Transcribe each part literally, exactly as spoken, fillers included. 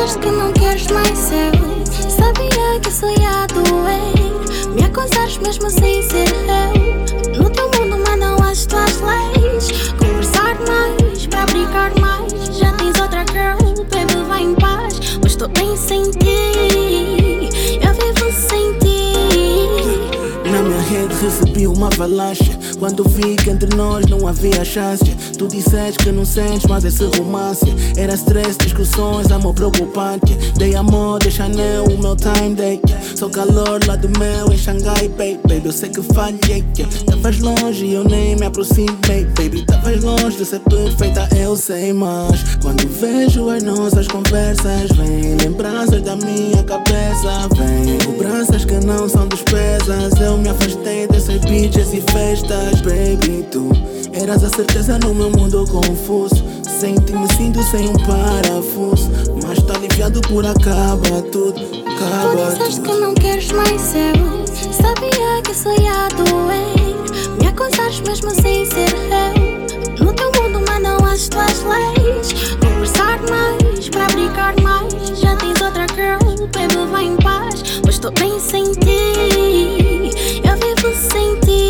disseste que não queres mais eu sabia que isso ia doer. Me acusares mesmo sem ser eu. No teu mundo mandam as tuas leis. Conversar mais, pra brincar mais. Já tens outra girl, baby, vai em paz. Mas estou bem sem ti, eu vivo sem ti. Na minha rede recebi uma avalanche. Quando vi que entre nós não havia chance. Tu disseste que não sentes mais esse romance. Era stress, discussões, amor preocupante. Dei amor de Chanel, o meu time day. Só calor lá do meu em Xangai, baby. Baby, eu sei que falhei. Tavas longe e eu nem me aproximei, baby. Tavas longe de ser perfeita, eu sei. Mas quando vejo as nossas conversas, vem lembranças da minha cabeça. Vem cobranças que não são despesas. Eu me afastei dessas bitches e festas. Baby, tu eras a certeza no meu mundo confuso. Sem ti me sinto sem um parafuso. Mas tô aliviado por acaba tudo. Acaba Tu disseste tudo. que não queres mais eu sabia que isso ia doer. Me acusares mesmo sem ser eu. No teu mundo mandam as tuas leis. Conversar mais, pra brincar mais. Já tens outra girl, baby, vai em paz. Mas estou bem sem ti, eu vivo sem ti.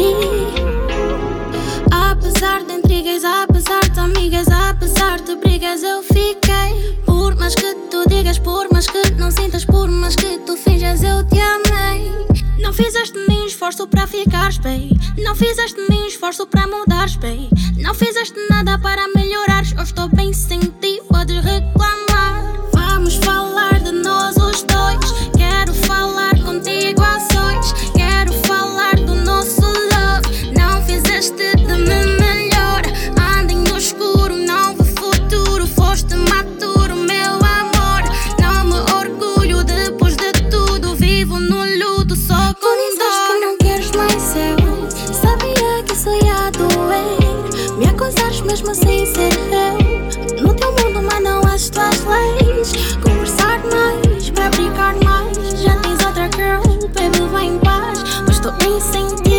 Apesar de intrigas, apesar de amigas, apesar de brigas, eu fiquei. Por mais que tu digas, por mais que não sintas, por mais que tu finjas, eu te amei. Não fizeste nenhum esforço pra ficares bem. Não fizeste nenhum esforço pra mudares bem. Não fizeste nada para melhorares. Eu estou bem sem ti, podes reclamar. Vamos falar de nós os dois. Quero falar contigo a sós. Quero falar do nosso love. Não fizeste de mim melhor. Ando no escuro, não vi futuro. Foste maturo, meu amor. Não me orgulho depois de tudo. Vivo no luto só com Tu disseste que não queres mais eu sabia que isso ia doer. Me acusares mesmo sem ser eu. No teu mundo mandam as tuas leis. Conversar mais, pra brincar mais. Já tens outra girl, baby, vai em paz. Mas estou bem sem ti.